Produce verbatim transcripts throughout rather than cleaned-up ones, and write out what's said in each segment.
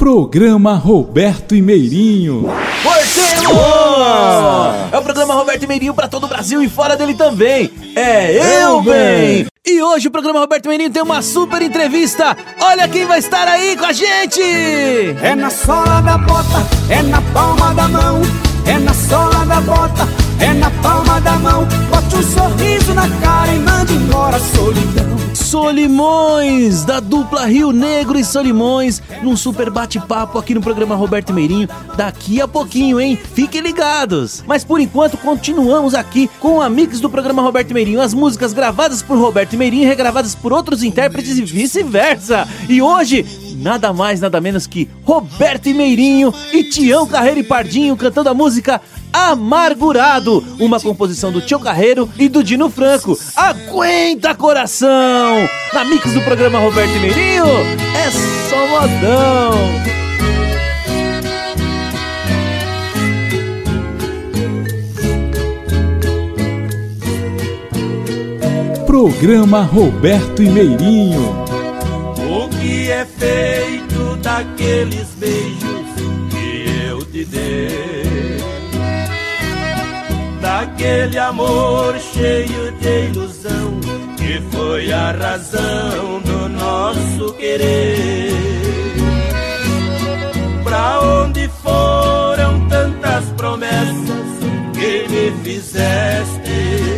Programa Roberto e Meirinho. Curtimos! É o programa Roberto e Meirinho pra todo o Brasil e fora dele também. É Eu Bem! E hoje o programa Roberto e Meirinho tem uma super entrevista. Olha quem vai estar aí com a gente! É na sola da bota, é na palma da mão. É na sola da bota, é na palma da mão. Bote um sorriso na cara e mande embora a solidão. Solimões, da dupla Rio Negro e Solimões, num super bate-papo aqui no programa Roberto e Meirinho, daqui a pouquinho, hein? Fiquem ligados! Mas por enquanto, continuamos aqui com a mix do programa Roberto e Meirinho, as músicas gravadas por Roberto e Meirinho e regravadas por outros intérpretes e vice-versa. E hoje, nada mais, nada menos que Roberto e Meirinho e Tião Carreiro e Pardinho cantando a música Amargurado, uma composição do Tião Carreiro e do Dino Franco. Aguenta, coração! Na mix do programa Roberto e Meirinho, é só modão! Programa Roberto e Meirinho. O que é feito daqueles beijos que eu te dei? Daquele amor cheio de ilusão que foi a razão do nosso querer. Pra onde foram tantas promessas que me fizeste?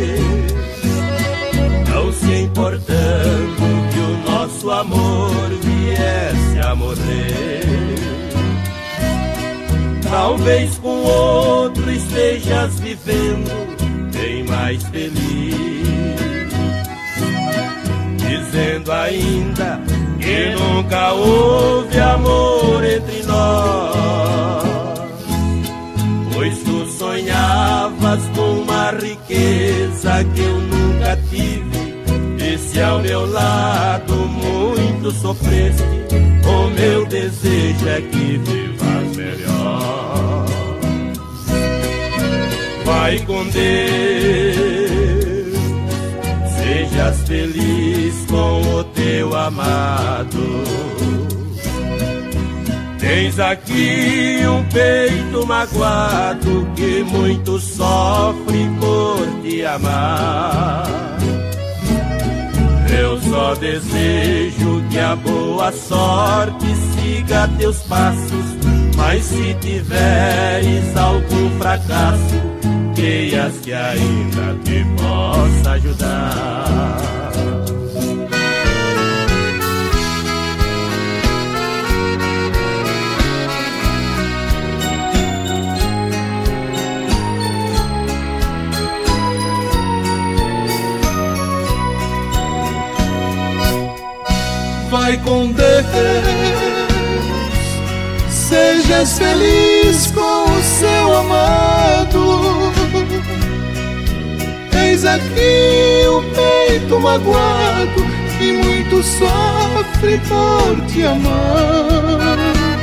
Não se importando que o nosso amor viesse a morrer. Talvez com outro estejas vivendo bem mais feliz, dizendo ainda que nunca houve amor entre nós, pois tu sonhavas com uma riqueza que eu nunca tive. E se ao meu lado muito sofreste, o meu desejo é que vivas melhor. Vai com Deus, sejas feliz com o teu amado. Tens aqui um peito magoado que muito sofre por te amar. Eu só desejo que a boa sorte siga teus passos, mas se tiveres algum fracasso, creias que ainda te possa ajudar. Vai com Deus, sejas feliz com o seu amado. Eis aqui o peito magoado que muito sofre por te amar.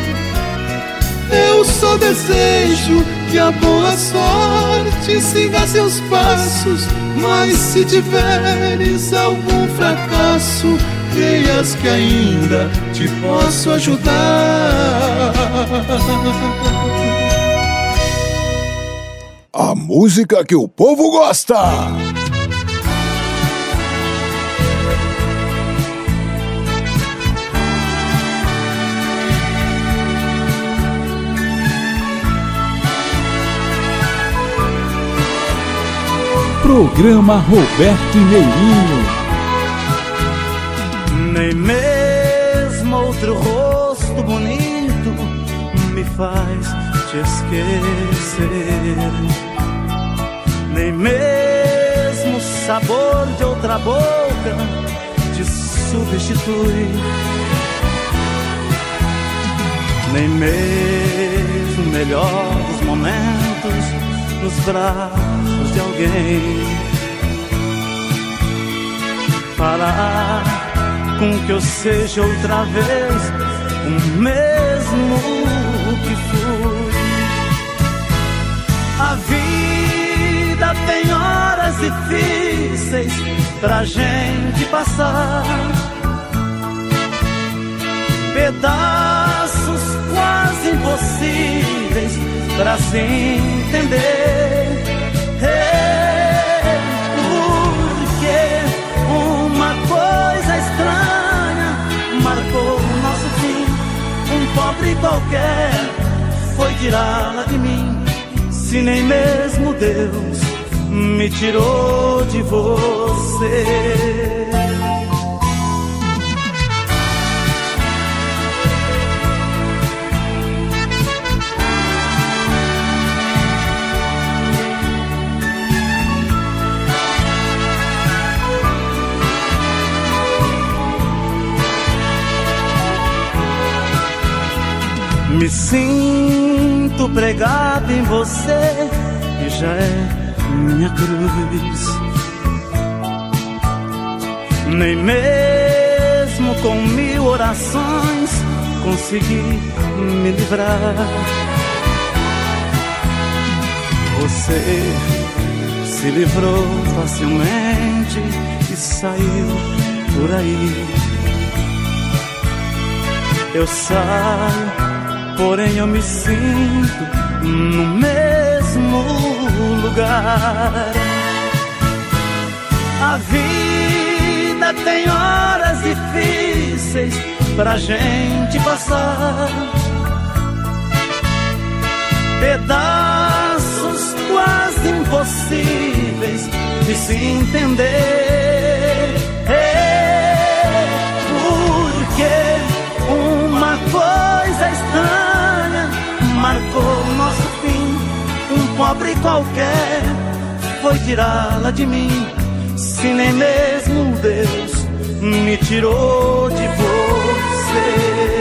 Eu só desejo que a boa sorte siga seus passos, mas se tiveres algum fracasso, creias que ainda te posso ajudar. A música que o povo gosta. Programa Roberto e Meirinho. Nem mesmo outro rosto bonito me faz te esquecer. Nem mesmo o sabor de outra boca te substitui. Nem mesmo o melhor dos momentos nos braços de alguém fará com que eu seja outra vez o mesmo que fui. A vida tem horas difíceis pra gente passar, pedaços impossíveis pra se entender. É porque uma coisa estranha marcou o nosso fim. Um pobre qualquer foi tirá-la de mim. Se nem mesmo Deus me tirou de você. Me sinto pregado em você, que já é minha cruz. Nem mesmo com mil orações consegui me livrar. Você se livrou facilmente e saiu por aí. Eu saio, porém eu me sinto no mesmo lugar. A vida tem horas difíceis pra gente passar, pedaços quase impossíveis de se entender. É porque uma coisa estranha marcou o nosso fim. Um pobre qualquer foi tirá-la de mim. Se nem mesmo Deus me tirou de você.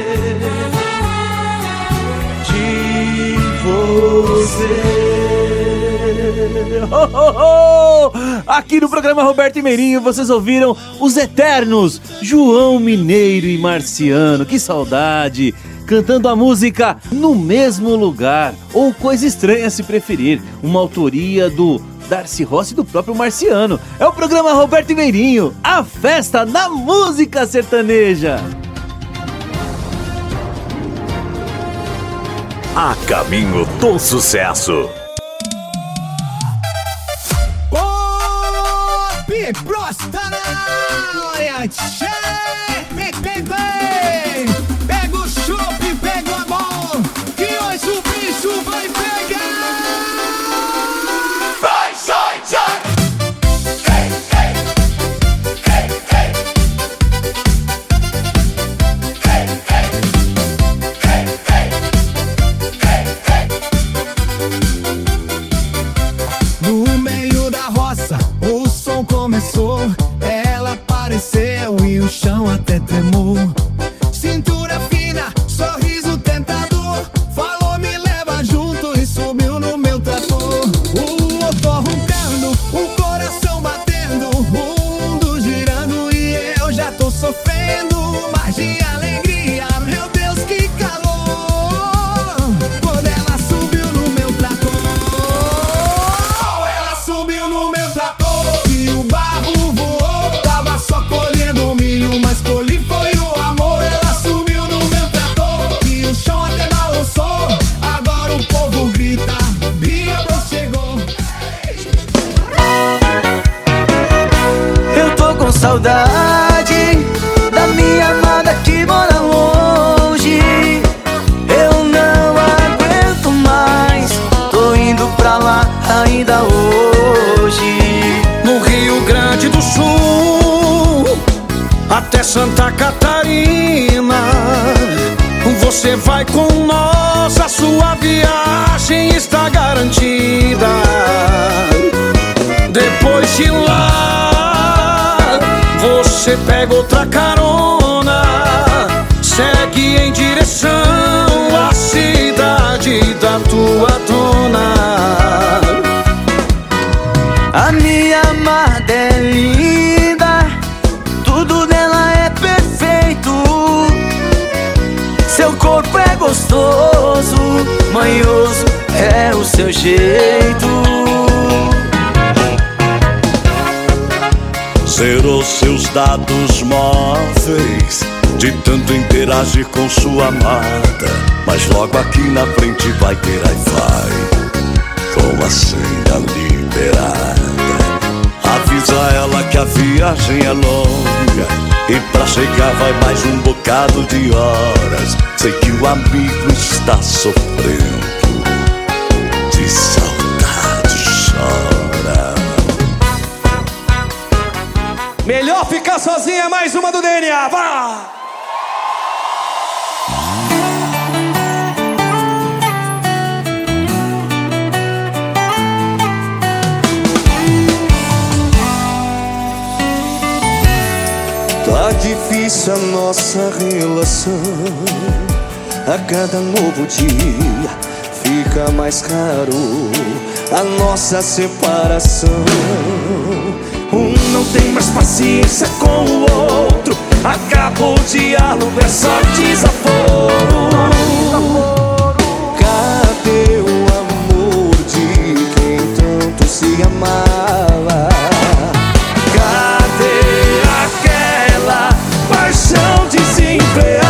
De você. Oh, oh, oh. Aqui no programa Roberto e Meirinho vocês ouviram os eternos João Mineiro e Marciano. Que saudade! Cantando a música No Mesmo Lugar, ou Coisa Estranha se preferir, uma autoria do Darcy Rossi e do próprio Marciano. É o programa Roberto e Meirinho, a festa na música sertaneja. A caminho do sucesso. Pop Prosta na área. Tchê, vem, vem, vem. Pega o chope, pega o amor, que hoje o bicho vai pegar. Vai, sai, sai. Hey, hey. Hey, hey. Hey, hey. Hey, hey. Hey, hey. No meio da roça, o som começou. Ela apareceu e o chão até tremou. Cintura fina, sorriso tentador. Falou, me leva junto e subiu no meu trator. O motor roncando, o coração batendo, o mundo girando e eu já tô sofrendo. Mas de alegria, meu Deus, que calor. Quando ela subiu no meu trator. Ela subiu no meu trator e o barro voou. Tava só colhendo milho, mas colhi foi o amor. Ela subiu no meu trator e o chão até balançou. Agora o povo grita, Bia Bros chegou. Eu tô com saudade da minha amada que mora longe. Eu não aguento mais, tô indo pra lá ainda hoje. No Rio Grande do Sul, até Santa Catarina, você vai com nós, a sua viagem está garantida. Depois de lá, você pega outra carona, segue em direção à cidade da tua dona. A minha amada é linda, tudo dela é perfeito. Seu corpo é gostoso, manhoso é o seu jeito. Zerou seus dados móveis de tanto interagir com sua amada, mas Mas logo aqui na frente vai ter Wi-Fi com a senha liberada. Avisa ela que a viagem é longa e pra chegar vai mais um bocado de horas. Sei que o amigo está sofrendo, de saudade chora. Melhor ficar sozinha, mais uma do D N A, vá! Tá difícil a nossa relação, a cada novo dia fica mais caro a nossa separação. Um não tem mais paciência com o outro, acabou o diálogo, é só desaforo. Cadê o amor de quem tanto se amava? Cadê aquela paixão desenfreada?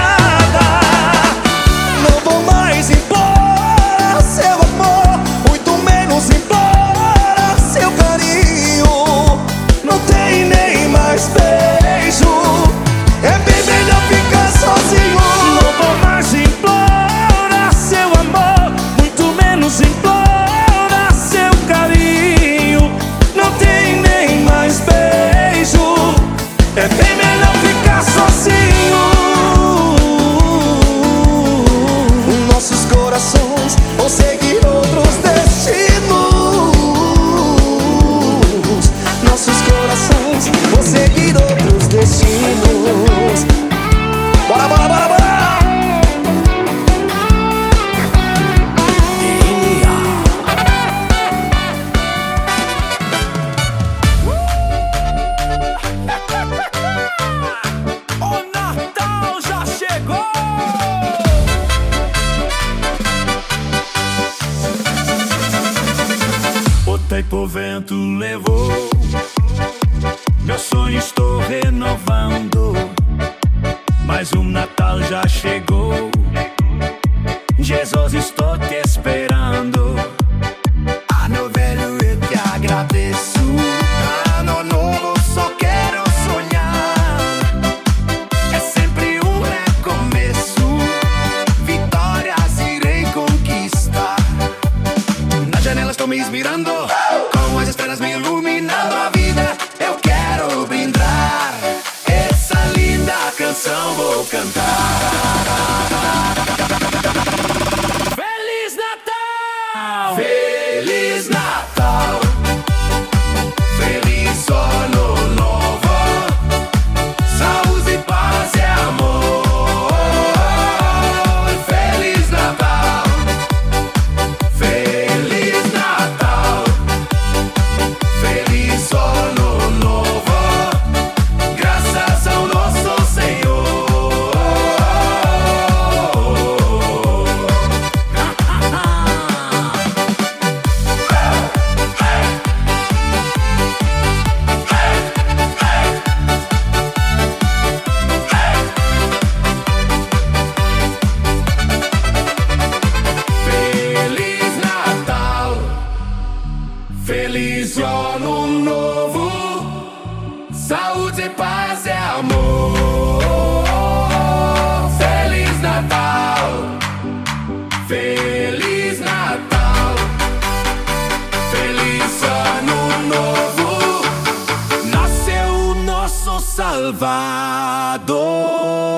Não vou mais impor seu amor, muito menos impor seu carinho. Não tem nem mais beijo, é bem melhor ficar sozinho. Não vou mais implorar seu amor, muito menos implorar seu carinho. Não tem nem mais beijo, é bem melhor ficar sozinho. Nossos corações vão seguir outros destinos. Nossos corações vão seguir outros destinos. Bora, bora, bora, bora! O Natal já chegou! O tempo, o vento levou, meu sonho estou renovando. Mais um Natal já chegou, Jesus, estou te esperando. Ano velho, eu te agradeço. Ano novo, só quero sonhar. É sempre um recomeço, vitórias irei conquistar. Na janela estou me inspirando, com as estrelas me iluminando a vida. Eu quero brindar, essa linda canção vou cantar. Feliz Natal! Feliz Natal! Feliz Ano Novo! Saúde, paz e amor! Feliz Natal! Feliz Natal! Feliz Ano Novo! Graças ao nosso Senhor! Feliz Natal! Feliz Ano Novo! Saúde, paz e amor! Feliz Natal! Feliz Natal! Feliz Ano Novo! Nasceu o nosso Salvador!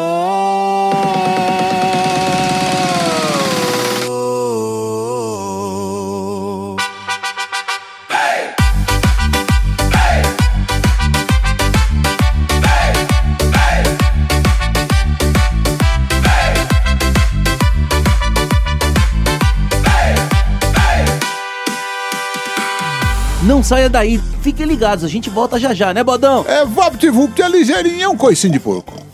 Não saia daí, fiquem ligados, a gente volta já já, né, Bodão? É, vapt-vupt, é ligeirinho, é um coicinho de porco.